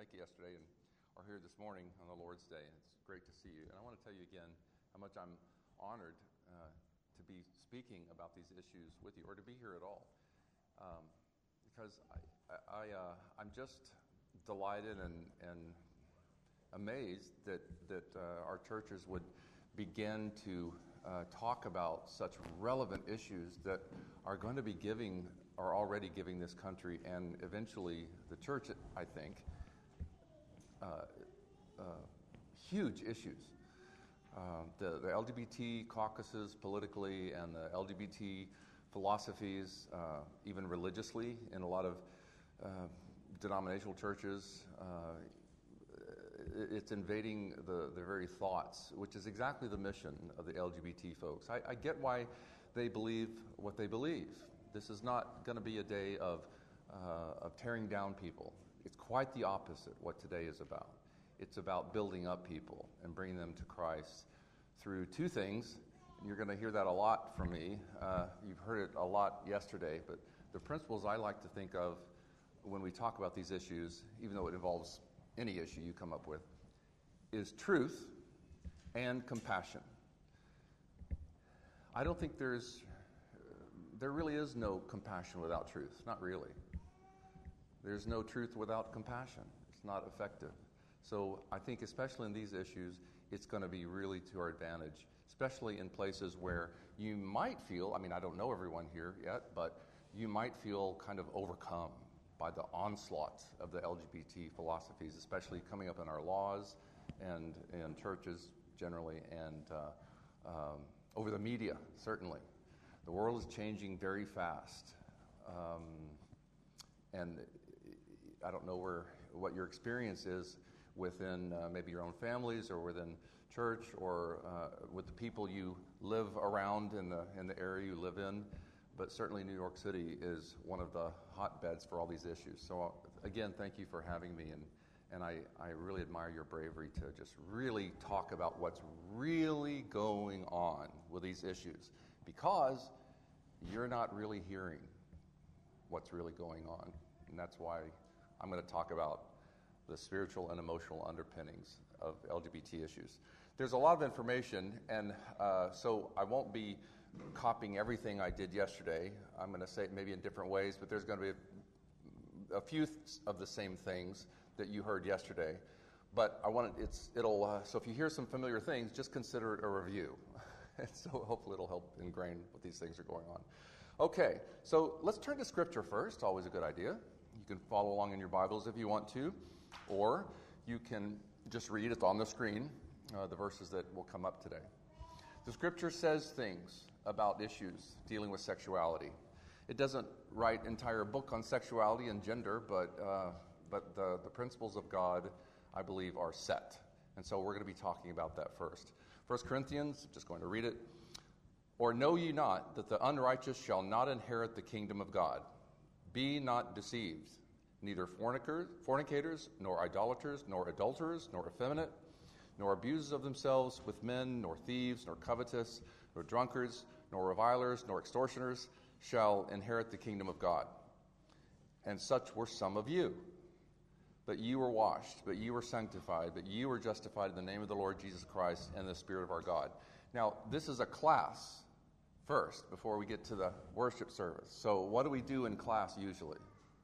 make it yesterday and are here this morning on the Lord's Day. It's great to see you. And I want to tell you again how much I'm honored to be speaking about these issues with you, or to be here at all. Because I'm just delighted and amazed that our churches would begin to talk about such relevant issues that are going to be are already giving this country and eventually the church, I think, huge issues. The LGBT caucuses politically and the LGBT philosophies, even religiously in a lot of denominational churches, it's invading the very thoughts, which is exactly the mission of the LGBT folks. I get why they believe what they believe. This is not going to be a day of tearing down people. It's quite the opposite what today is about. It's about building up people and bringing them to Christ through two things. And you're going to hear that a lot from me. You've heard it a lot yesterday, but the principles I like to think of when we talk about these issues, even though it involves any issue you come up with, is truth and compassion. I don't think there really is no compassion without truth. Not really. There's no truth without compassion. It's not effective. So I think especially in these issues, it's going to be really to our advantage, especially in places where you might feel, I don't know everyone here yet, but you might feel kind of overcome by the onslaught of the LGBT philosophies, especially coming up in our laws and in churches generally, and over the media, certainly. The world is changing very fast. And I don't know what your experience is within maybe your own families or within church or with the people you live around in the area you live in. But certainly New York City is one of the hotbeds for all these issues. So again, thank you for having me, and I really admire your bravery to just really talk about what's really going on with these issues, because you're not really hearing what's really going on. And that's why I'm going to talk about the spiritual and emotional underpinnings of LGBT issues. There's a lot of information, and so I won't be copying everything I did yesterday. I'm going to say it maybe in different ways, but there's going to be a few of the same things that you heard yesterday. But so if you hear some familiar things, just consider it a review. And so hopefully it'll help ingrain what these things are going on. Okay, so let's turn to Scripture first. Always a good idea. You can follow along in your Bibles if you want to, or you can just read it on the screen, the verses that will come up today. The Scripture says things about issues dealing with sexuality. It doesn't write an entire book on sexuality and gender, but the principles of God, I believe, are set. And so we're going to be talking about that first. 1 Corinthians, just going to read it. Or know ye not that the unrighteous shall not inherit the kingdom of God? Be not deceived, neither fornicators, nor idolaters, nor adulterers, nor effeminate, nor abusers of themselves with men, nor thieves, nor covetous, nor drunkards, nor revilers, nor extortioners shall inherit the kingdom of God. And such were some of you. But ye were washed, but ye were sanctified, but ye were justified in the name of the Lord Jesus Christ and the Spirit of our God. Now, this is a class first, before we get to the worship service. So what do we do in class usually?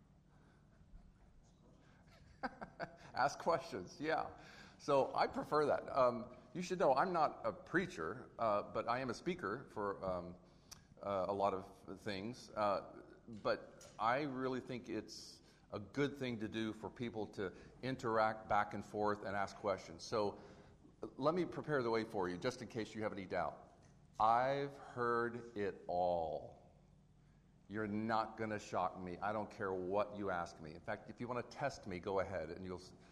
Ask questions, yeah. So I prefer that. You should know I'm not a preacher, but I am a speaker for a lot of things. But I really think it's a good thing to do for people to interact back and forth and ask questions. So let me prepare the way for you, just in case you have any doubt. I've heard it all. You're not going to shock me. I don't care what you ask me. In fact, if you want to test me, go ahead, and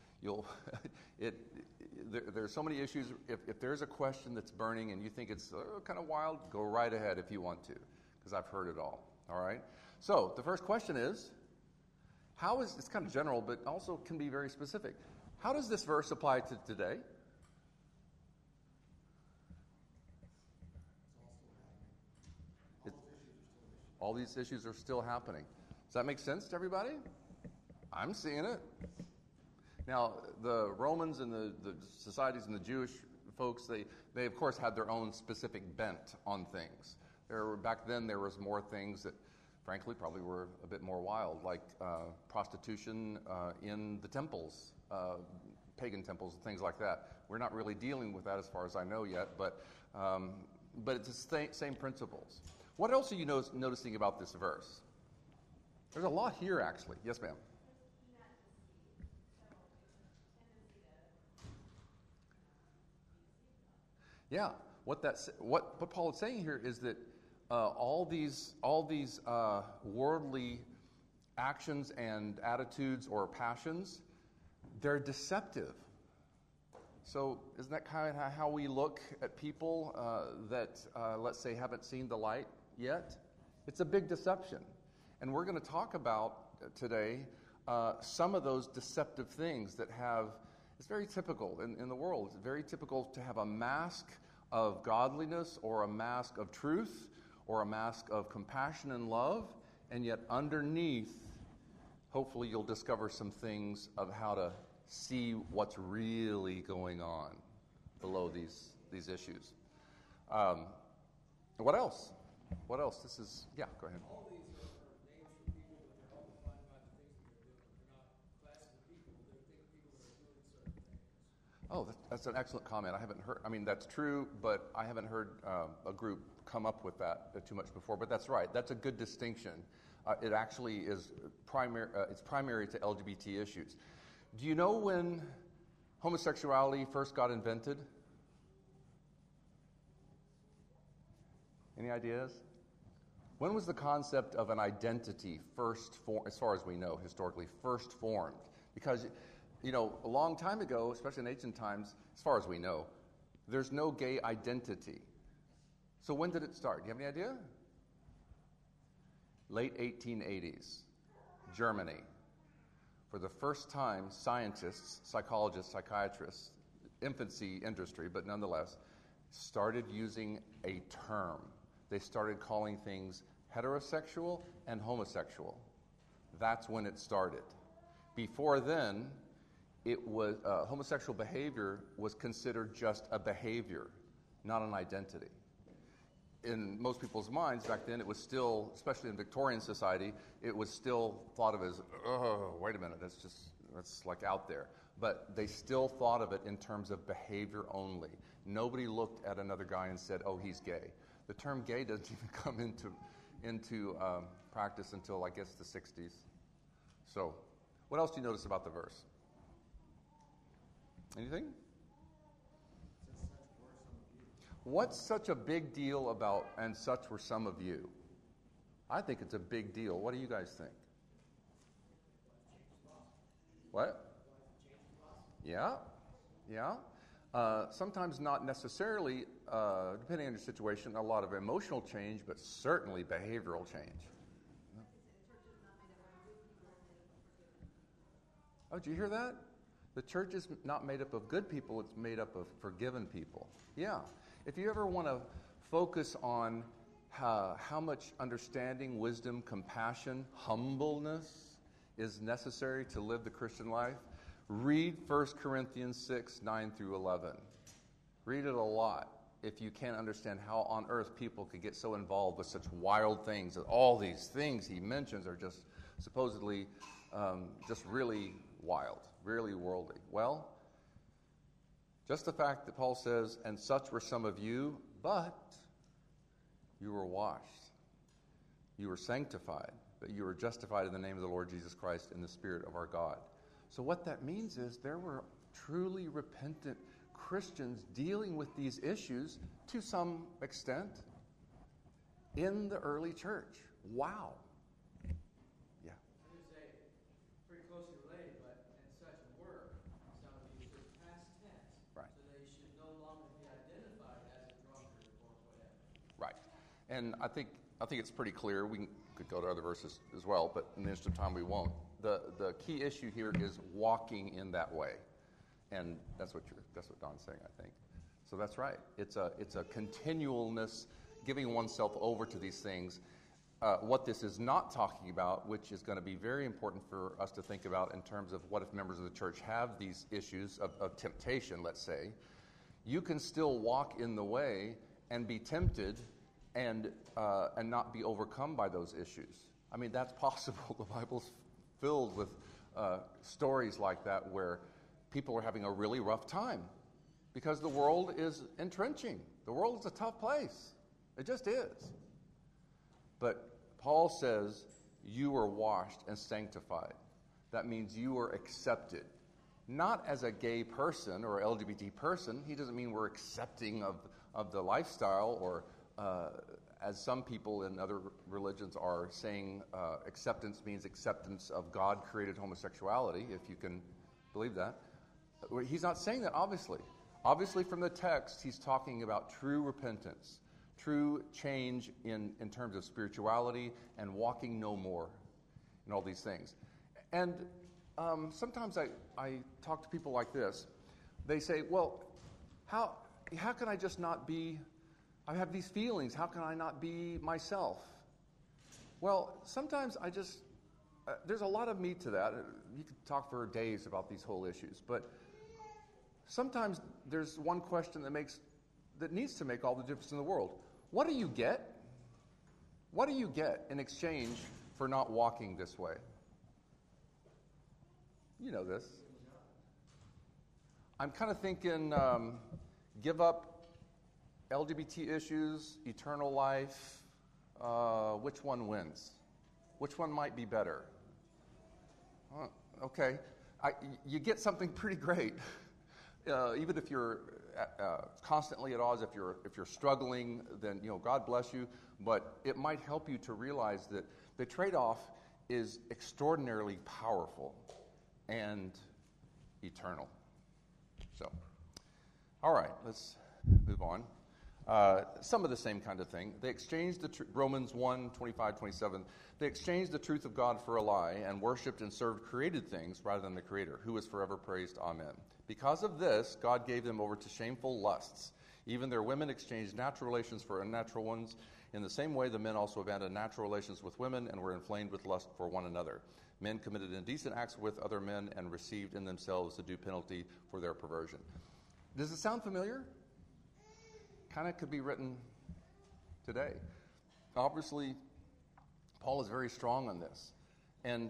there's so many issues. If there's a question that's burning and you think it's kind of wild, go right ahead if you want to, because I've heard it all. All right? So the first question is, it's kind of general, but also can be very specific. How does this verse apply to today? All these issues are still happening. Does that make sense to everybody? I'm seeing it. Now, the Romans and the societies and the Jewish folks, they of course had their own specific bent on things. Back then there was more things that frankly probably were a bit more wild, like prostitution in the temples, pagan temples, and things like that. We're not really dealing with that as far as I know yet, but it's the same principles. What else are you noticing about this verse? There's a lot here, actually. Yes, ma'am. Yeah, what Paul is saying here is that all these worldly actions and attitudes or passions, they're deceptive. So isn't that kind of how we look at people that, let's say, haven't seen the light yet? It's a big deception. And we're going to talk about today some of those deceptive things that it's very typical in the world. It's very typical to have a mask of godliness or a mask of truth or a mask of compassion and love, and yet underneath, hopefully you'll discover some things of how to see what's really going on below these issues. What else? What else? Go ahead. All these are names for people, but they're all defined by the things that they're doing. They're not classes of people. They're people that are doing certain things. Oh, that's an excellent comment. That's true, but I haven't heard a group come up with that too much before. But that's right. That's a good distinction. It actually is it's primary to LGBT issues. Do you know when homosexuality first got invented? Any ideas? When was the concept of an identity first formed, as far as we know, historically, first formed? Because, a long time ago, especially in ancient times, as far as we know, there's no gay identity. So when did it start? Do you have any idea? Late 1880s, Germany. For the first time, scientists, psychologists, psychiatrists, infancy industry, but nonetheless, started using a term. They started calling things heterosexual and homosexual. That's when it started. Before then, it was homosexual behavior was considered just a behavior, not an identity. In most people's minds back then, it was still, especially in Victorian society, it was still thought of as, oh, wait a minute, that's like out there. But they still thought of it in terms of behavior only. Nobody looked at another guy and said, oh, he's gay. The term gay doesn't even come into practice until, I guess, the 60s. So, what else do you notice about the verse? Anything? What's such a big deal about, and such were some of you? I think it's a big deal. What do you guys think? What? Yeah. Sometimes not necessarily, depending on your situation, a lot of emotional change, but certainly behavioral change. Oh, did you hear that? The church is not made up of good people, it's made up of forgiven people. Yeah. If you ever want to focus on how much understanding, wisdom, compassion, humbleness is necessary to live the Christian life, read 1 Corinthians 6, 9 through 11. Read it a lot if you can't understand how on earth people could get so involved with such wild things. That all these things he mentions are just supposedly just really wild, really worldly. Well, just the fact that Paul says, and such were some of you, but you were washed, you were sanctified, but you were justified in the name of the Lord Jesus Christ in the Spirit of our God. So what that means is there were truly repentant Christians dealing with these issues to some extent in the early church. Wow. Yeah. I would say pretty closely related, but and such were some of you, so past tense. Right. So they should no longer be identified as a drunkard or whatever. Right. And I think it's pretty clear. We could go to other verses as well, but in the interest of time we won't. The key issue here is walking in that way. And that's what Don's saying, I think. So that's right. It's a continualness, giving oneself over to these things. what this is not talking about, which is going to be very important for us to think about in terms of what if members of the church have these issues of temptation, let's say, you can still walk in the way and be tempted and not be overcome by those issues. I mean, that's possible. The Bible's filled with stories like that where people are having a really rough time because the world is entrenching. The world is a tough place. It just is. But Paul says you are washed and sanctified. That means you are accepted. Not as a gay person or LGBT person. He doesn't mean we're accepting of the lifestyle or as some people in other religions are saying acceptance means acceptance of God-created homosexuality, if you can believe that. He's not saying that, obviously. Obviously, from the text, he's talking about true repentance, true change in terms of spirituality and walking no more and all these things. And sometimes I talk to people like this. They say, well, how can I just not be, I have these feelings, how can I not be myself? Well, sometimes there's a lot of meat to that. You could talk for days about these whole issues, but sometimes there's one question that needs to make all the difference in the world. What do you get? What do you get in exchange for not walking this way? You know this. I'm kind of thinking, give up LGBT issues, eternal life. Which one wins? Which one might be better? Okay, you get something pretty great. Even if you're constantly at odds, if you're struggling, then God bless you. But it might help you to realize that the trade-off is extraordinarily powerful and eternal. So, all right, let's move on. Some of the same kind of thing. They exchanged Romans 1:25-27. They exchanged the truth of God for a lie and worshipped and served created things rather than the Creator, who is forever praised. Amen. Because of this, God gave them over to shameful lusts. Even their women exchanged natural relations for unnatural ones. In the same way, the men also abandoned natural relations with women and were inflamed with lust for one another. Men committed indecent acts with other men and received in themselves the due penalty for their perversion. Does it sound familiar? Kind of could be written today. Obviously, Paul is very strong on this. And,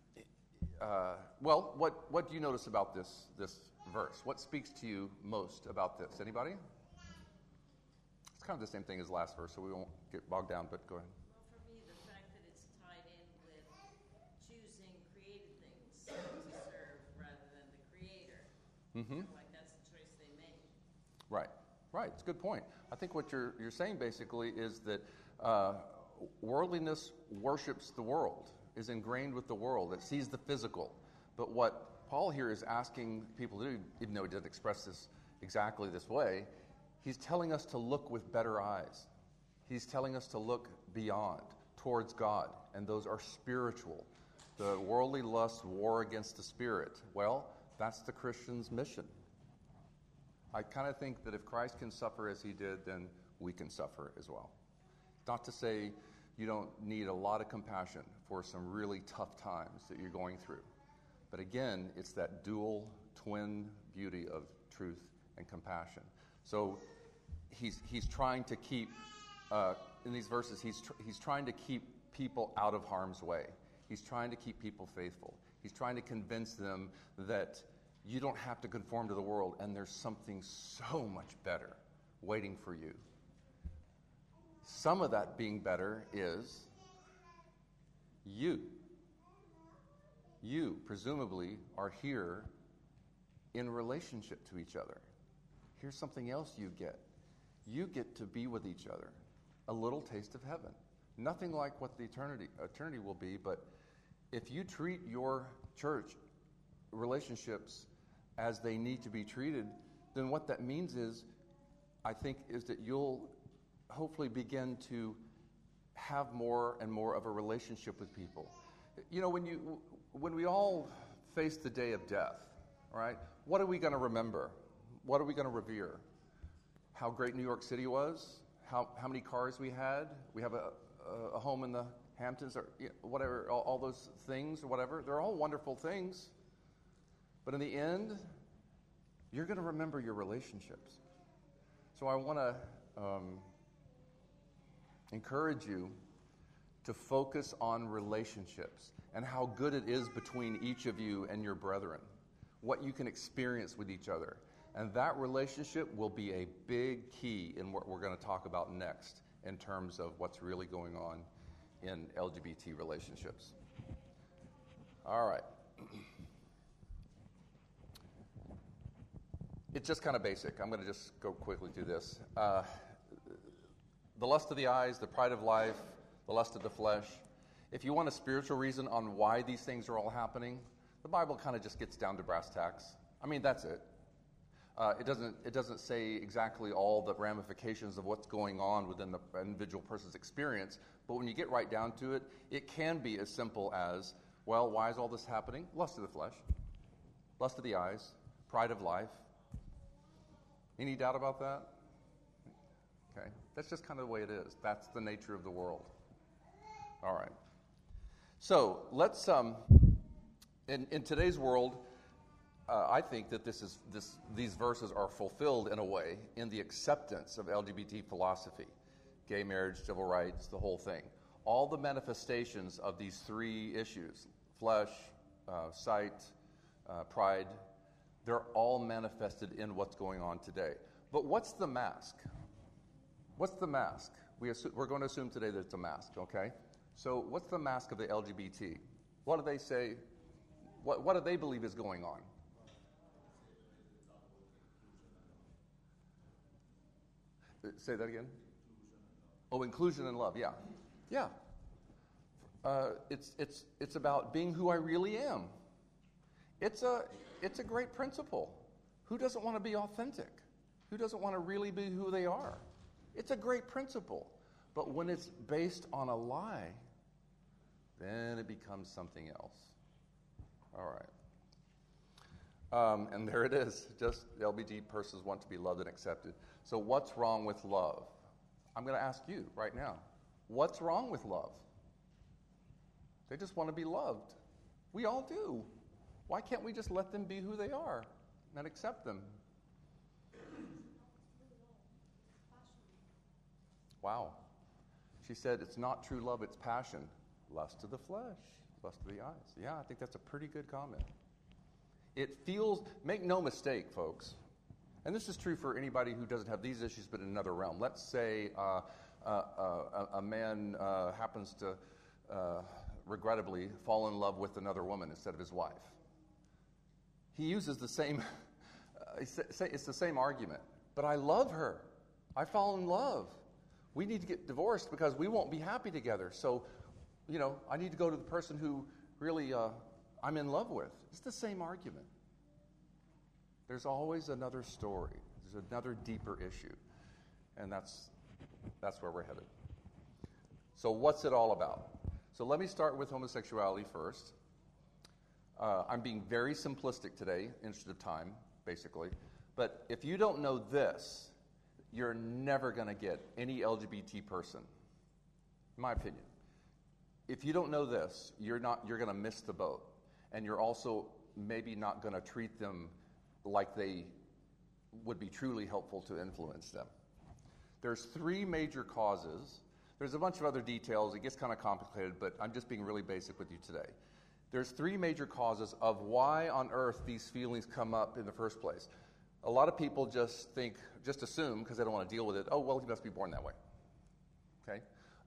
what do you notice about this verse? What speaks to you most about this? Anybody? It's kind of the same thing as last verse, so we won't get bogged down, but go ahead. Well, for me, the fact that it's tied in with choosing created things to serve rather than the Creator. Mm-hmm. Like that's the choice they made. Right. It's a good point. I think what you're saying basically is that worldliness worships the world, is ingrained with the world. It sees the physical. But what Paul here is asking people to do, even though he didn't express this exactly this way, he's telling us to look with better eyes. He's telling us to look beyond, towards God, and those are spiritual. The worldly lusts war against the spirit. Well, that's the Christian's mission. I kind of think that if Christ can suffer as he did, then we can suffer as well. Not to say you don't need a lot of compassion for some really tough times that you're going through. But again, it's that dual, twin beauty of truth and compassion. So he's trying to keep, in these verses, he's trying to keep people out of harm's way. He's trying to keep people faithful. He's trying to convince them that you don't have to conform to the world, and there's something so much better waiting for you. Some of that being better is you. You, presumably, are here in relationship to each other. Here's something else you get. You get to be with each other. A little taste of heaven. Nothing like what the eternity will be, but if you treat your church relationships as they need to be treated, then what that means is, I think, is that you'll hopefully begin to have more and more of a relationship with people. When we all face the day of death, right? What are we going to remember? What are we going to revere? How great New York City was? How many cars we had? We have a home in the Hamptons, or whatever, all those things or whatever. They're all wonderful things. But in the end, you're going to remember your relationships. So I want to encourage you to focus on relationships and how good it is between each of you and your brethren, what you can experience with each other. And that relationship will be a big key in what we're going to talk about next in terms of what's really going on in LGBT relationships. All right. It's just kind of basic. I'm going to just go quickly through this. The lust of the eyes, the pride of life, the lust of the flesh. If you want a spiritual reason on why these things are all happening, the Bible kind of just gets down to brass tacks. I mean, that's it. It doesn't say exactly all the ramifications of what's going on within the individual person's experience, but when you get right down to it, it can be as simple as, well, why is all this happening? Lust of the flesh, lust of the eyes, pride of life. Any doubt about that? Okay, that's just kind of the way it is. That's the nature of the world. All right. So let's, in today's world, I think that these verses are fulfilled in a way in the acceptance of LGBT philosophy, gay marriage, civil rights, the whole thing. All the manifestations of these three issues, flesh, sight, pride, they're all manifested in what's going on today. But what's the mask? What's the mask? We're going to assume today that it's a mask, okay? So what's the mask of the LGBT? What do they say? What do they believe is going on? Say that again? Oh, inclusion and love, yeah. Yeah. It's about being who I really am. It's a great principle. Who doesn't want to be authentic? Who doesn't want to really be who they are? It's a great principle. But when it's based on a lie, then it becomes something else. All right. And there it is. Just LGBT persons want to be loved and accepted. So what's wrong with love? I'm going to ask you right now. What's wrong with love? They just want to be loved. We all do. Why can't we just let them be who they are and accept them? Wow. She said it's not true love, it's passion. Lust of the flesh, lust of the eyes. Yeah, I think that's a pretty good comment. It feels, make no mistake, folks, and this is true for anybody who doesn't have these issues but in another realm. Let's say a man happens to regrettably fall in love with another woman instead of his wife. He uses the same, it's the same argument. But I love her. I fall in love. We need to get divorced because we won't be happy together. So, I need to go to the person who really I'm in love with. It's the same argument. There's always another story. There's another deeper issue. And that's where we're headed. So what's it all about? So let me start with homosexuality first. I'm being very simplistic today, interest of time, basically. But if you don't know this, you're never going to get any LGBT person, in my opinion. If you don't know this, you're going to miss the boat. And you're also maybe not going to treat them like they would be truly helpful to influence them. There's three major causes. There's a bunch of other details. It gets kind of complicated, but I'm just being really basic with you today. There's three major causes of why on earth these feelings come up in the first place. A lot of people just assume, because they don't want to deal with it, oh, well, he must be born that way. Okay?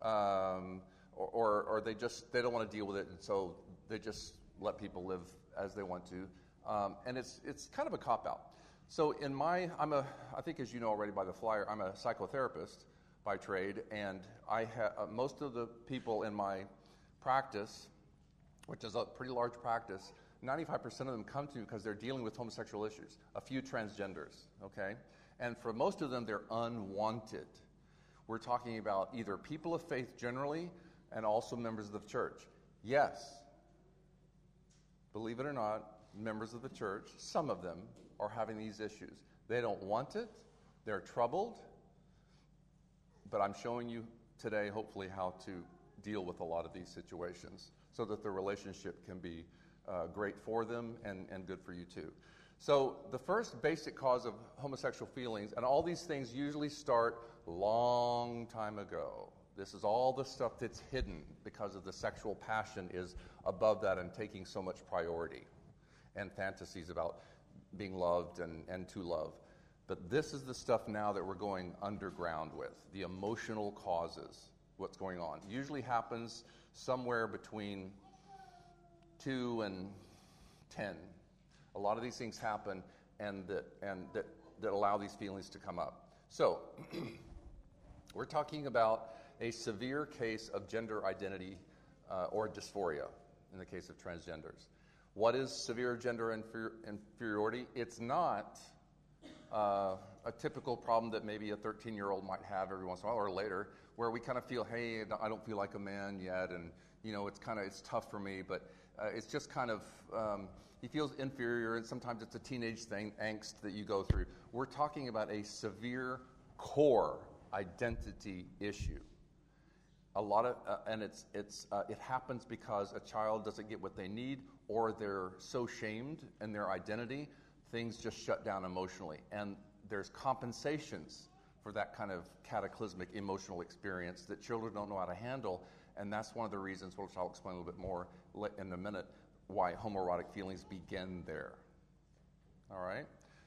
Or they don't want to deal with it, and so they just let people live as they want to. And it's kind of a cop-out. So I think as you know already by the flyer, I'm a psychotherapist by trade, and most of the people in my practice, which is a pretty large practice, 95% of them come to me because they're dealing with homosexual issues, a few transgenders, okay? And for most of them, they're unwanted. We're talking about either people of faith generally and also members of the church. Yes, believe it or not, members of the church, some of them are having these issues. They don't want it, they're troubled, but I'm showing you today, hopefully, how to deal with a lot of these situations so that the relationship can be great for them and good for you too. So the first basic cause of homosexual feelings, and all these things usually start long time ago. This is all the stuff that's hidden because of the sexual passion is above that and taking so much priority, and fantasies about being loved and to love. But this is the stuff now that we're going underground with, the emotional causes, what's going on. Usually happens somewhere between 2 and 10. A lot of these things happen and that allow these feelings to come up. So, we're talking about a severe case of gender identity or dysphoria in the case of transgenders. What is severe gender inferiority? It's not a typical problem that maybe a 13-year-old might have every once in a while or later, where we kind of feel, hey, I don't feel like a man yet, and it's tough for me, but it's just kind of he feels inferior, and sometimes it's a teenage thing, angst that you go through. We're talking about a severe core identity issue. A lot of and it happens because a child doesn't get what they need, or they're so shamed in their identity, things just shut down emotionally. And there's compensations for that kind of cataclysmic emotional experience that children don't know how to handle, and that's one of the reasons, which I'll explain a little bit more in a minute, why homoerotic feelings begin there. All right?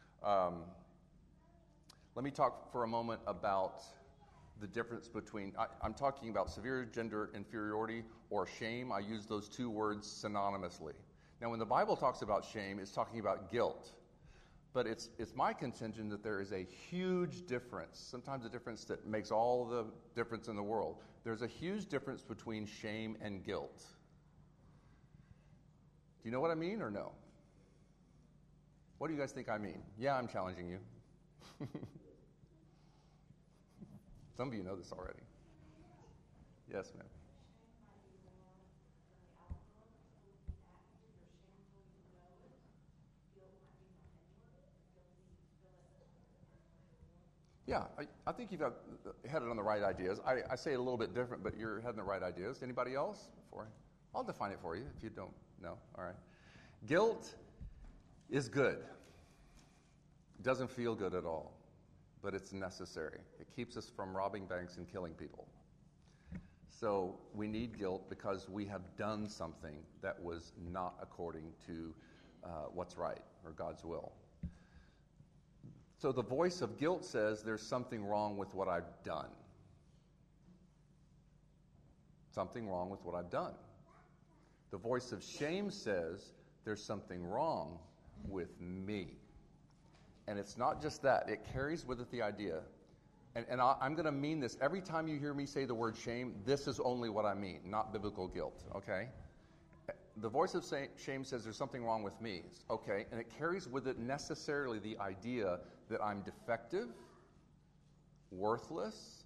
Let me talk for a moment about the difference between, I'm talking about severe gender inferiority or shame. I use those two words synonymously. Now, when the Bible talks about shame, it's talking about guilt. But it's my contention that there is a huge difference, sometimes a difference that makes all the difference in the world. There's a huge difference between shame and guilt. Do you know what I mean or no? What do you guys think I mean? Yeah, I'm challenging you. Some of you know this already. Yes, ma'am. Yeah, I think you've headed on the right ideas. I say it a little bit different, but you're heading the right ideas. Anybody else? I'll define it for you if you don't know. All right. Guilt is good. It doesn't feel good at all, but it's necessary. It keeps us from robbing banks and killing people. So we need guilt because we have done something that was not according to what's right or God's will. So the voice of guilt says there's something wrong with what I've done. Something wrong with what I've done. The voice of shame says there's something wrong with me. And it's not just that. It carries with it the idea, and I'm going to mean this. Every time you hear me say the word shame, this is only what I mean, not biblical guilt, okay? The voice of shame says there's something wrong with me, okay? And it carries with it necessarily the idea that I'm defective, worthless,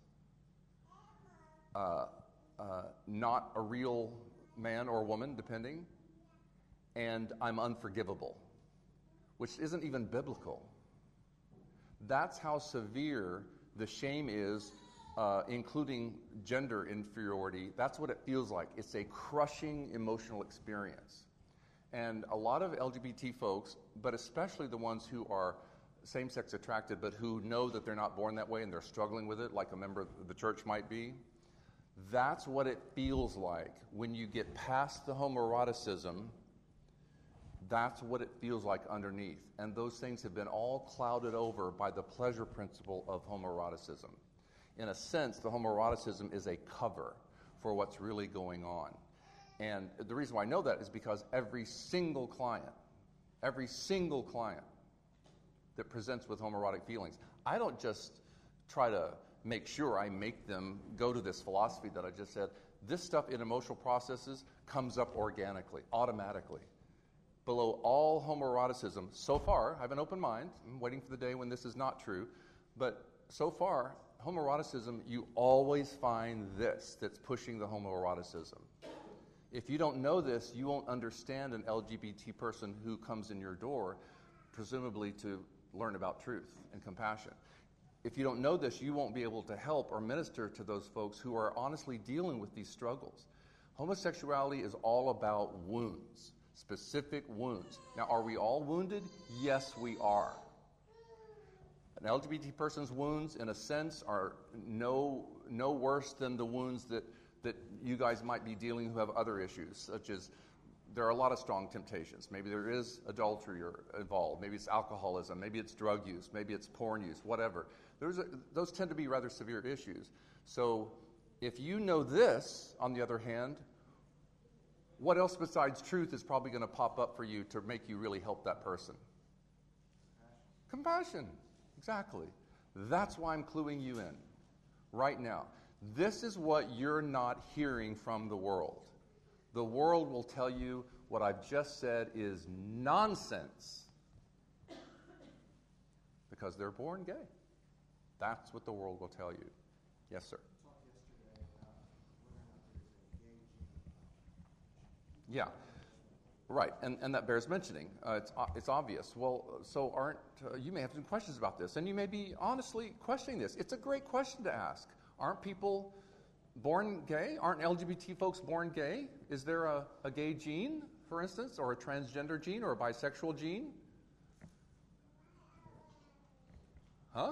not a real man or woman, depending, and I'm unforgivable, which isn't even biblical. That's how severe the shame is, including gender inferiority. That's what it feels like. It's a crushing emotional experience. And a lot of LGBT folks, but especially the ones who are same-sex attracted, but who know that they're not born that way and they're struggling with it, like a member of the church might be, that's what it feels like when you get past the homoeroticism. That's what it feels like underneath. And those things have been all clouded over by the pleasure principle of homoeroticism. In a sense, the homoeroticism is a cover for what's really going on. And the reason why I know that is because every single client that presents with homoerotic feelings, I don't just try to make sure I make them go to this philosophy that I just said. This stuff in emotional processes comes up organically, automatically. Below all homoeroticism, so far, I have an open mind. I'm waiting for the day when this is not true. But so far, homoeroticism, you always find this that's pushing the homoeroticism. If you don't know this, you won't understand an LGBT person who comes in your door, presumably to learn about truth and compassion. if you don't know this, you won't be able to help or minister to those folks who are honestly dealing with these struggles. Homosexuality is all about wounds, specific wounds. Now, are we all wounded? Yes, we are. An LGBT person's wounds, in a sense, are no worse than the wounds that you guys might be dealing who have other issues, such as there are a lot of strong temptations. Maybe there is adultery involved. Maybe it's alcoholism. Maybe it's drug use. Maybe it's porn use, whatever. Those tend to be rather severe issues. So if you know this, on the other hand, what else besides truth is probably going to pop up for you to make you really help that person? Compassion. Exactly. That's why I'm cluing you in right now. This is what you're not hearing from the world. The world will tell you what I've just said is nonsense because they're born gay. That's what the world will tell you. Yes, sir. Yeah, right, and that bears mentioning. It's obvious. Well, so you may have some questions about this, and you may be honestly questioning this. It's a great question to ask. Aren't people born gay? Aren't LGBT folks born gay? Is there a gay gene, for instance, or a transgender gene, or a bisexual gene? Huh?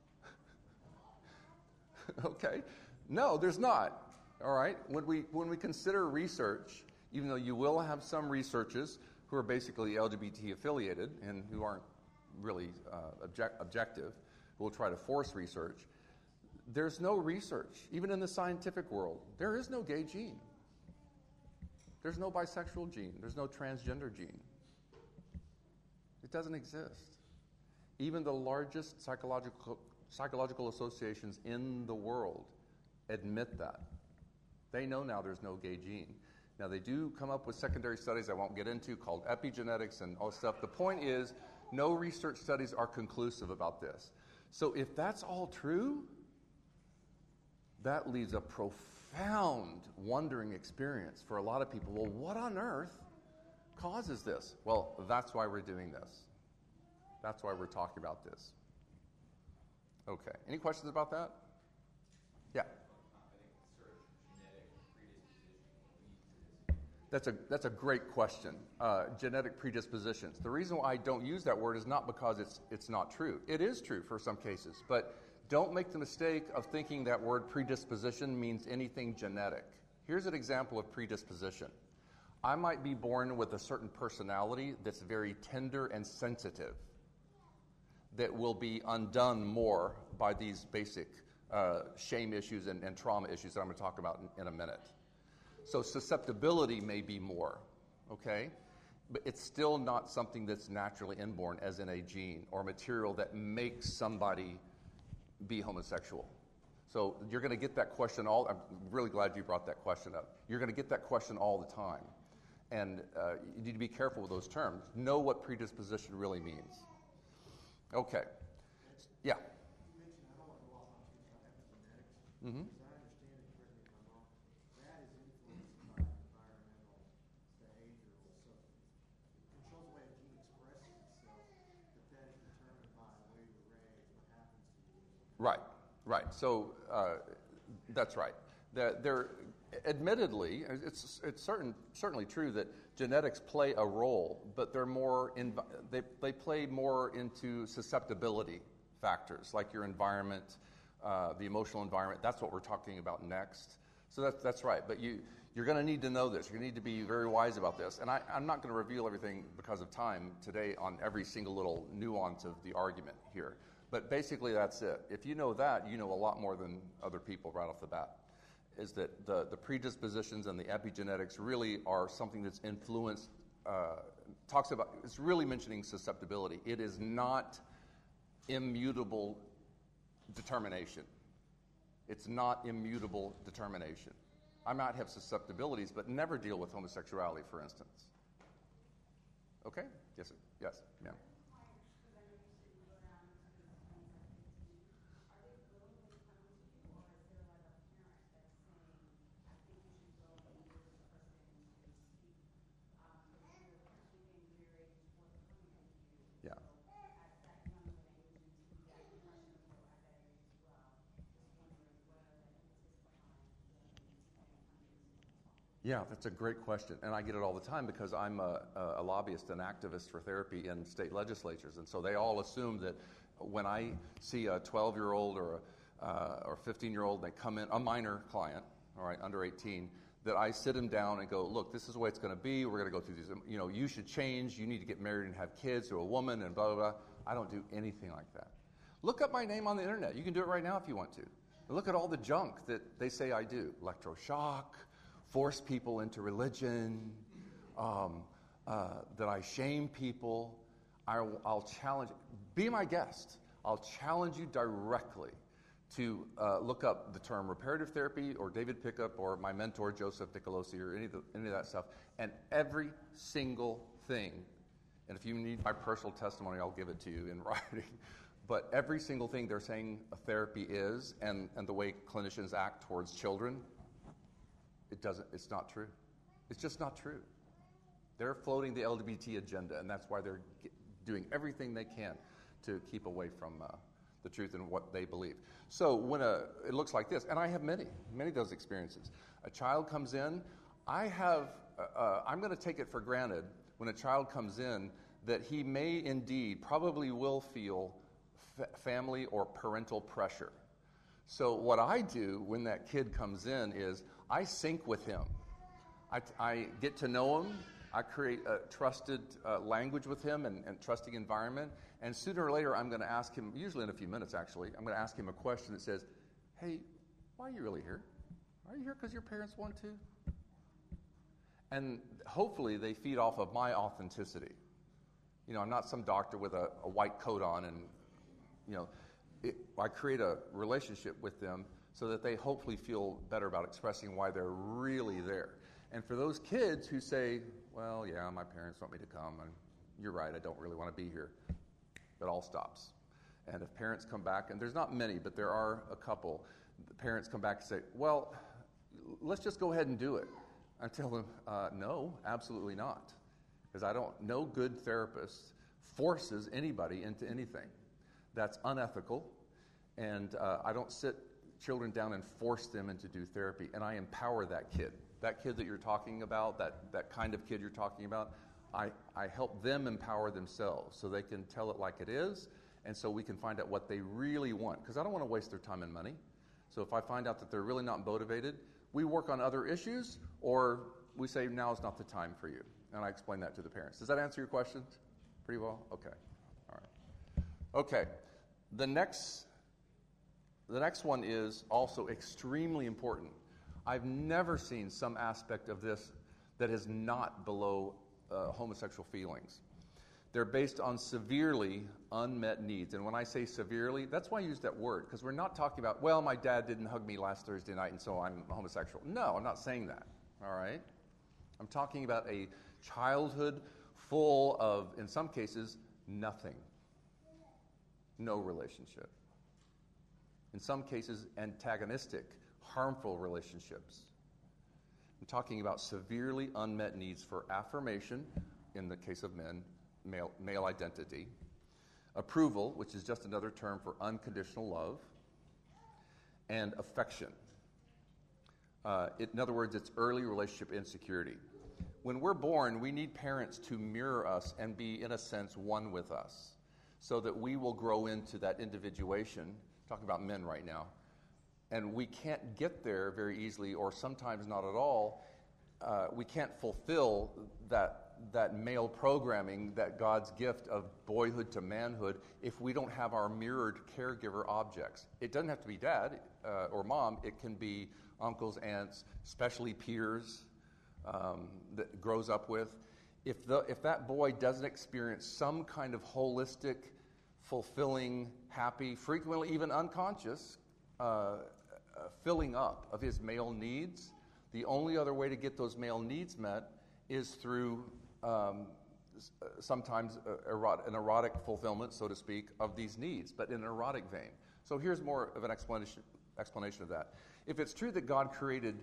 Okay. No, there's not. All right. When we consider research, even though you will have some researchers who are basically LGBT affiliated and who aren't really objective, who will try to force research, there's no research, even in the scientific world. There is no gay gene. There's no bisexual gene. There's no transgender gene. It doesn't exist. Even the largest psychological associations in the world admit that. They know now there's no gay gene. Now, they do come up with secondary studies I won't get into called epigenetics and all stuff. The point is, no research studies are conclusive about this. So if that's all true, that leaves a profound wondering experience for a lot of people. Well, what on earth causes this? Well, that's why we're doing this. That's why we're talking about this. Okay. Any questions about that? Yeah. That's a great question. Genetic predispositions. The reason why I don't use that word is not because it's not true. It is true for some cases, but don't make the mistake of thinking that word predisposition means anything genetic. Here's an example of predisposition. I might be born with a certain personality that's very tender and sensitive, that will be undone more by these basic shame issues and trauma issues that I'm going to talk about in a minute. So susceptibility may be more, okay? But it's still not something that's naturally inborn, as in a gene or material that makes somebody be homosexual. So you're going to get that question I'm really glad you brought that question up. You're going to get that question all the time. And you need to be careful with those terms. Know what predisposition really means. Okay. Yeah. You mentioned, I don't want to go off on too much epigenetics. Mm-hmm. As I understand it, correct me if I'm wrong, that is influenced by environmental behavioral. So it controls the way a gene expresses itself, but that is determined by the way you're raised, what happens to you. Right. So that's right. Admittedly, it's certainly true that genetics play a role, but they're more they play more into susceptibility factors, like your environment, the emotional environment. That's what we're talking about next. So that's right. But you're going to need to know this. You're going to need to be very wise about this. And I'm not going to reveal everything because of time today on every single little nuance of the argument here. But basically, that's it. If you know that, you know a lot more than other people right off the bat. Is that the predispositions and the epigenetics really are something that's influenced, it's really mentioning susceptibility. It is not immutable determination. It's not immutable determination. I might have susceptibilities, but never deal with homosexuality, for instance. Okay? Yes, sir. Yes, ma'am. Yeah, that's a great question. And I get it all the time because I'm a lobbyist and activist for therapy in state legislatures. And so they all assume that when I see a 12-year-old or a 15-year-old, they come in, a minor client, all right, under 18, that I sit them down and go, look, this is the way it's going to be. We're going to go through these, you should change. You need to get married and have kids to a woman and blah, blah, blah. I don't do anything like that. Look up my name on the internet. You can do it right now if you want to. Look at all the junk that they say I do. Electroshock, force people into religion, that I shame people. I'll challenge, be my guest. I'll challenge you directly to look up the term reparative therapy or David Pickup or my mentor Joseph Nicolosi or any of that stuff. And every single thing, and if you need my personal testimony, I'll give it to you in writing. But every single thing they're saying a therapy is and the way clinicians act towards children, it's not true. It's just not true. They're floating the LGBT agenda, and that's why they're doing everything they can to keep away from the truth and what they believe. So when it looks like this, and I have many of those experiences. A child comes in, I'm going to take it for granted when a child comes in that he may indeed, probably will feel family or parental pressure. So what I do when that kid comes in is I sync with him. I get to know him. I create a trusted language with him and trusting environment. And sooner or later, I'm going to ask him, usually in a few minutes actually, I'm going to ask him a question that says, hey, why are you really here? Are you here because your parents want to? And hopefully they feed off of my authenticity. I'm not some doctor with a white coat on and, I create a relationship with them so that they hopefully feel better about expressing why they're really there. And for those kids who say, well, yeah, my parents want me to come, and you're right, I don't really want to be here, it all stops. And if parents come back, and there's not many, but there are a couple, the parents come back and say, well, let's just go ahead and do it. I tell them, no, absolutely not. Because no good therapist forces anybody into anything. That's unethical, and I don't sit children down and force them into do therapy, and I empower that kid. That kid that you're talking about, that kind of kid you're talking about, I help them empower themselves so they can tell it like it is, and so we can find out what they really want, because I don't want to waste their time and money. So if I find out that they're really not motivated, we work on other issues, or we say now is not the time for you, and I explain that to the parents. Does that answer your question pretty well? Okay. All right. Okay. The next one is also extremely important. I've never seen some aspect of this that is not below homosexual feelings. They're based on severely unmet needs. And when I say severely, that's why I use that word, because we're not talking about, well, my dad didn't hug me last Thursday night and so I'm homosexual. No, I'm not saying that, all right? I'm talking about a childhood full of, in some cases, nothing. No relationship. In some cases, antagonistic, harmful relationships. I'm talking about severely unmet needs for affirmation, in the case of men, male identity, approval, which is just another term for unconditional love, and affection. In other words, it's early relationship insecurity. When we're born, we need parents to mirror us and be, in a sense, one with us, so that we will grow into that individuation. Talking about men right now. And we can't get there very easily, or sometimes not at all. We can't fulfill that male programming, that God's gift of boyhood to manhood, if we don't have our mirrored caregiver objects. It doesn't have to be dad or mom. It can be uncles, aunts, especially peers that grows up with. If that boy doesn't experience some kind of holistic, fulfilling, happy, frequently even unconscious filling up of his male needs, the only other way to get those male needs met is through sometimes an erotic fulfillment, so to speak, of these needs, but in an erotic vein. So here's more of an explanation of that. If it's true that God created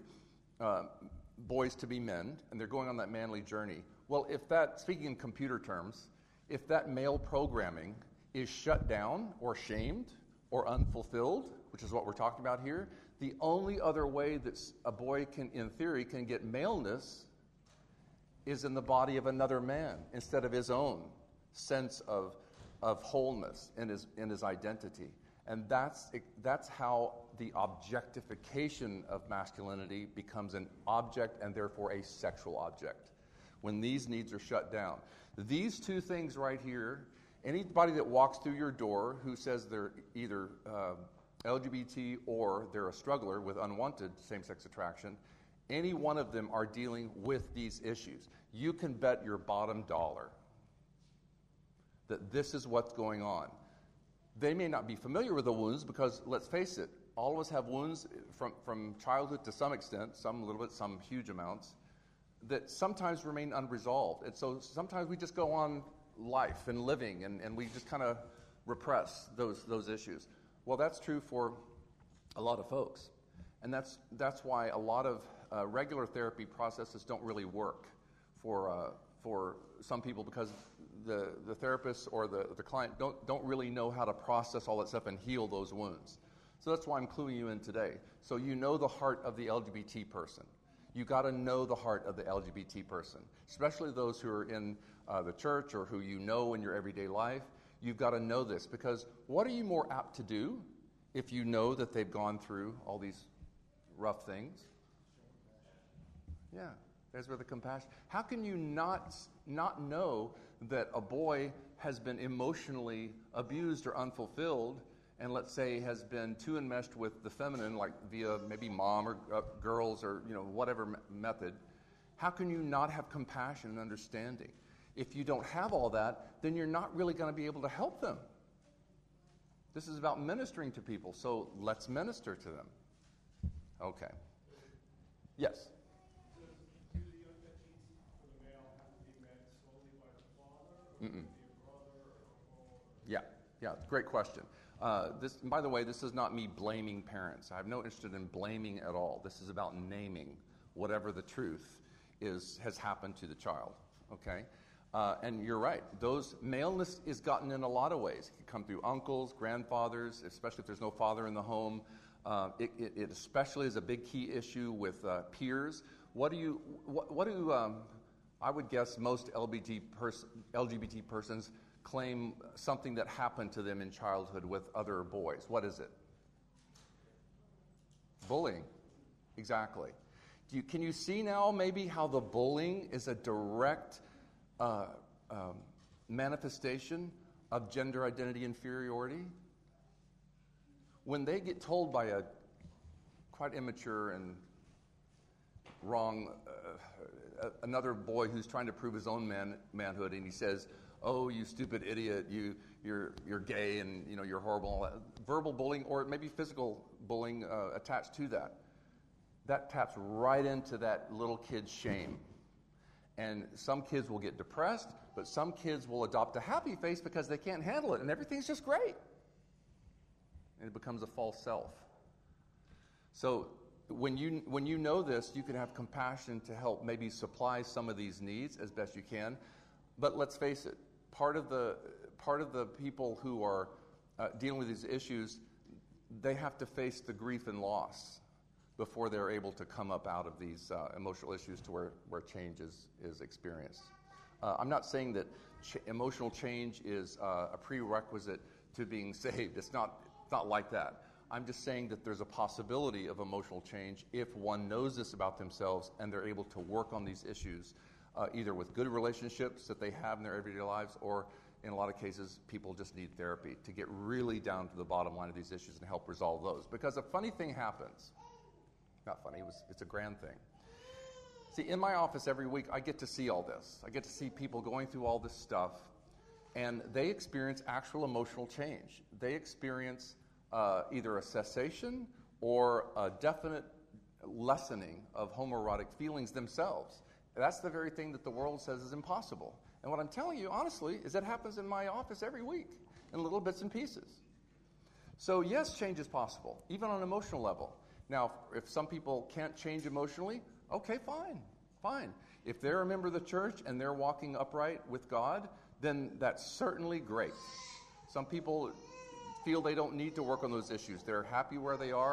boys to be men, and they're going on that manly journey, well, speaking in computer terms, if that male programming is shut down or shamed or unfulfilled, which is what we're talking about here, The only other way that a boy can, in theory, can get maleness is in the body of another man instead of his own sense of wholeness in his identity. And that's how the objectification of masculinity becomes an object and therefore a sexual object, when these needs are shut down. These two things right here, anybody that walks through your door who says they're either LGBT or they're a struggler with unwanted same-sex attraction, any one of them are dealing with these issues. You can bet your bottom dollar that this is what's going on. They may not be familiar with the wounds because, let's face it, all of us have wounds from childhood to some extent, some a little bit, some huge amounts, that sometimes remain unresolved. And so sometimes we just go on life and living, and we just kind of repress those issues. Well, that's true for a lot of folks. And that's why a lot of regular therapy processes don't really work for some people, because the therapist or the client don't really know how to process all that stuff and heal those wounds. So that's why I'm cluing you in today. So you know the heart of the LGBT person. You got to know the heart of the LGBT person, especially those who are in the church or who you know in your everyday life. You've got to know this, because what are you more apt to do if you know that they've gone through all these rough things? Yeah, there's where the compassion. How can you not know that a boy has been emotionally abused or unfulfilled, and let's say has been too enmeshed with the feminine, like via maybe mom or girls or whatever method? How can you not have compassion and understanding? If you don't have all that, then you're not really going to be able to help them. This is about ministering to people, so let's minister to them. Okay. Yes? Do the unmet needs for the male have to be met solely by the father, or could it be a brother or a Yeah, great question. By the way, this is not me blaming parents. I have no interest in blaming at all. This is about naming whatever the truth has happened to the child, okay? And you're right. Those maleness is gotten in a lot of ways. It can come through uncles, grandfathers, especially if there's no father in the home. It especially is a big key issue with peers. What do I would guess most LGBT persons claim something that happened to them in childhood with other boys. What is it? Bullying. Exactly. Can you see now maybe how the bullying is a direct manifestation of gender identity inferiority? When they get told by a quite immature and wrong another boy who's trying to prove his own manhood, and he says, "Oh, you stupid idiot! You're gay, and you're horrible." Verbal bullying, or maybe physical bullying attached to that. That taps right into that little kid's shame. And some kids will get depressed, but some kids will adopt a happy face because they can't handle it, and everything's just great. And it becomes a false self. So when you know this, you can have compassion to help maybe supply some of these needs as best you can. But let's face it, part of the people who are dealing with these issues, they have to face the grief and loss before they're able to come up out of these emotional issues to where change is experienced. I'm not saying that emotional change is a prerequisite to being saved. It's not like that. I'm just saying that there's a possibility of emotional change if one knows this about themselves and they're able to work on these issues, either with good relationships that they have in their everyday lives, or in a lot of cases, people just need therapy to get really down to the bottom line of these issues and help resolve those. Because a funny thing happens. Not funny, it's a grand thing. See, in my office every week, I get to see all this. I get to see people going through all this stuff, and they experience actual emotional change. They experience either a cessation or a definite lessening of homoerotic feelings themselves. That's the very thing that the world says is impossible. And what I'm telling you, honestly, is that happens in my office every week in little bits and pieces. So yes, change is possible, even on an emotional level. Now, if some people can't change emotionally, okay, fine. If they're a member of the church and they're walking upright with God, then that's certainly great. Some people feel they don't need to work on those issues. They're happy where they are.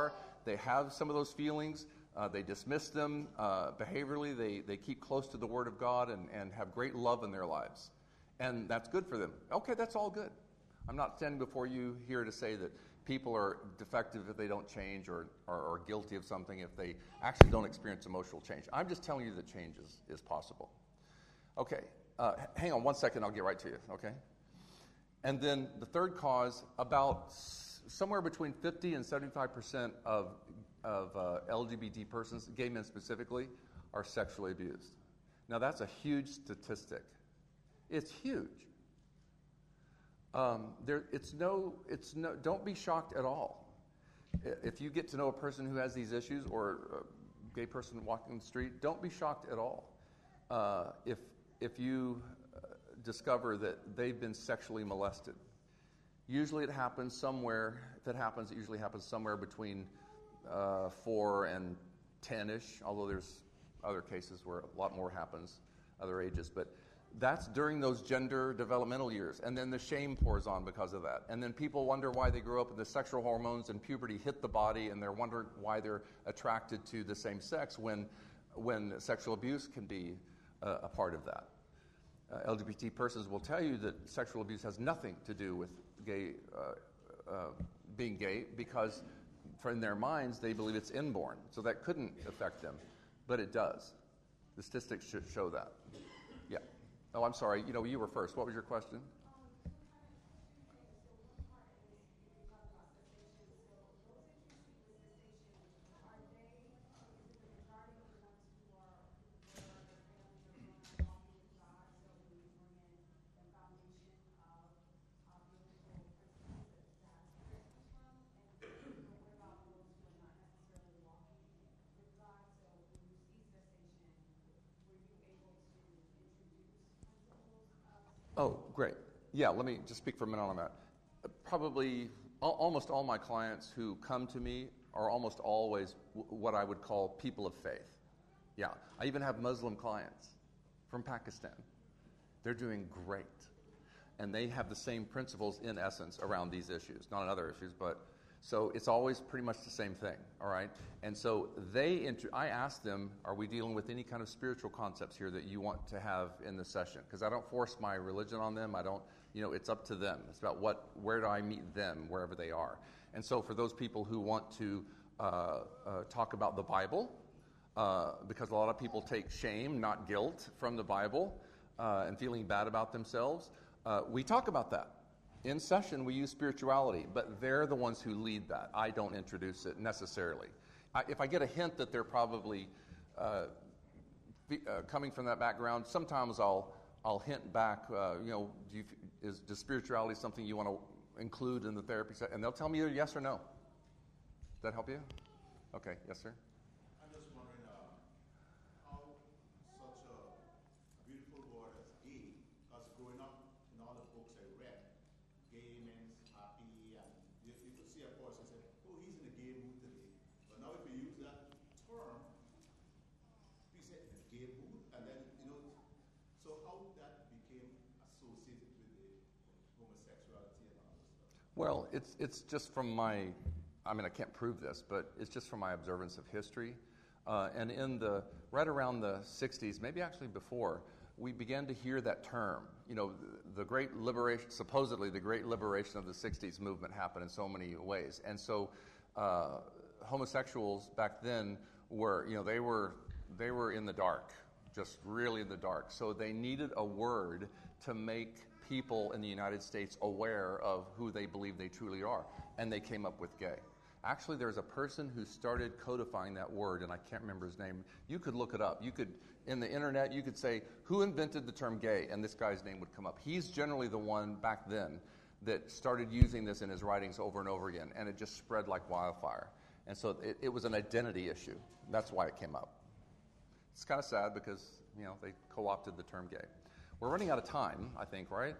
they have some of those feelings. They dismiss them behaviorally. They keep close to the Word of God and have great love in their lives. And that's good for them. Okay, that's all good. I'm not standing before you here to say that people are defective if they don't change or are guilty of something if they actually don't experience emotional change. I'm just telling you that change is possible. Okay, hang on one second. I'll get right to you, okay? And then the third cause, about somewhere between 50 and 75% of LGBT persons, gay men specifically, are sexually abused. Now that's a huge statistic. It's huge. Don't be shocked at all. If you get to know a person who has these issues or a gay person walking the street, don't be shocked at all. If you discover that they've been sexually molested. Usually it happens somewhere, if it happens, it usually happens somewhere between 4 and 10-ish, although there's other cases where a lot more happens, other ages. But that's during those gender developmental years. And then the shame pours on because of that. And then people wonder why they grew up and the sexual hormones and puberty hit the body, and they're wondering why they're attracted to the same sex when sexual abuse can be a part of that. LGBT persons will tell you that sexual abuse has nothing to do with being gay because in their minds they believe it's inborn. So that couldn't affect them, but it does. The statistics should show that. Yeah. Oh, I'm sorry. You were first. What was your question? Oh, great. Yeah, let me just speak for a minute on that. Probably almost all my clients who come to me are almost always what I would call people of faith. Yeah, I even have Muslim clients from Pakistan. They're doing great. And they have the same principles in essence around these issues, not on other issues, but so it's always pretty much the same thing, all right? And so I ask them, are we dealing with any kind of spiritual concepts here that you want to have in the session? Because I don't force my religion on them. I don't, it's up to them. It's about where do I meet them, wherever they are. And so for those people who want to talk about the Bible, because a lot of people take shame, not guilt, from the Bible and feeling bad about themselves, we talk about that. In session, we use spirituality, but they're the ones who lead that. I don't introduce it necessarily. If I get a hint that they're probably coming from that background, sometimes I'll hint back, does spirituality something you want to include in the therapy set? And they'll tell me either yes or no. Does that help you? Okay, yes, sir? I'm just wondering how such a beautiful word as gay, because growing up in all the books I read, gay means happy, and you could see a person say, oh, he's in a gay mood today. But now if you use that term, you say in a gay mood, and then, so how that became associated with the homosexuality and all this stuff? Well, it's just from I can't prove this, but it's just from my observance of history. And right around the 60s, maybe actually before, we began to hear that term. The great liberation, supposedly the great liberation of the 60s movement happened in so many ways. And so homosexuals back then were in the dark, just really in the dark. So they needed a word to make people in the United States aware of who they believe they truly are. And they came up with gay. Actually, there's a person who started codifying that word, and I can't remember his name. You could look it up. In the internet, you could say, who invented the term gay? And this guy's name would come up. He's generally the one back then that started using this in his writings over and over again, and it just spread like wildfire. And so it was an identity issue. That's why it came up. It's kind of sad because, they co-opted the term gay. We're running out of time, I think, right?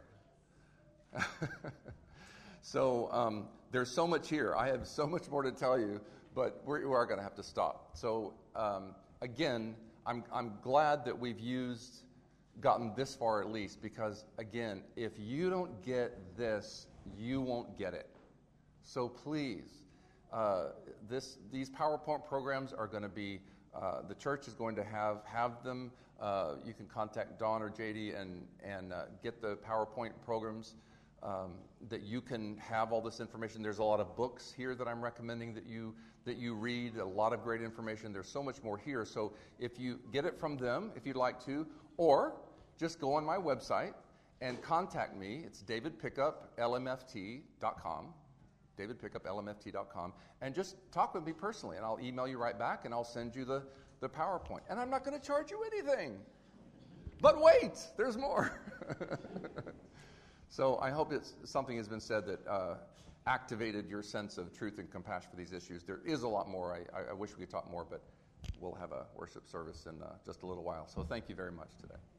So there's so much here. I have so much more to tell you, but we are going to have to stop. So again, I'm glad that we've gotten this far at least, because again, if you don't get this, you won't get it. So please, these PowerPoint programs are going to be, the church is going to have them. You can contact Dawn or JD and get the PowerPoint programs that you can have all this information. There's a lot of books here that I'm recommending that you read, a lot of great information. There's so much more here. So if you get it from them, if you'd like to, or just go on my website and contact me. It's davidpickuplmft.com, davidpickuplmft.com, and just talk with me personally, and I'll email you right back, and I'll send you the PowerPoint. And I'm not going to charge you anything. But wait, there's more. So I hope something has been said that activated your sense of truth and compassion for these issues. There is a lot more. I wish we could talk more, but we'll have a worship service in just a little while. So thank you very much today.